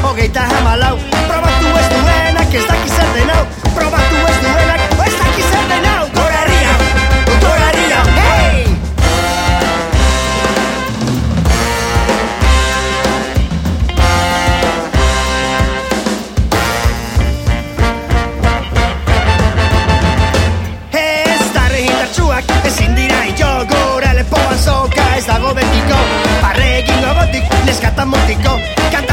34 Probatu ez duenak ez daki zer den hau. Probatu ez duenak ez daki zer den hau. Gora herria, gora herria, hey! Ez darri indartsuak ezin dira ito. Gora lepoan soka ez dago betiko. Barre egin gogotik neskatan motiko.